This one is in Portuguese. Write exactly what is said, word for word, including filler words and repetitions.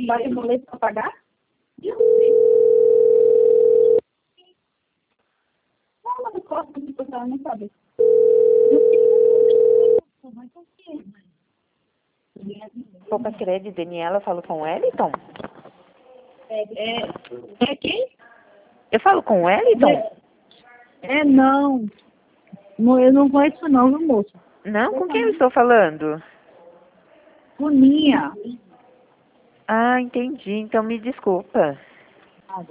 Vai ter boleto para pagar? Não, mas posso, porque ela não sabe. Poupa Crédito, Daniela, eu falo com o Wellington? É, é, é quem? Eu falo com o Wellington? É, não. Não, eu não conheço não, viu, moço? Não, com quem eu estou falando? Boninha. Ah, entendi. Então me desculpa.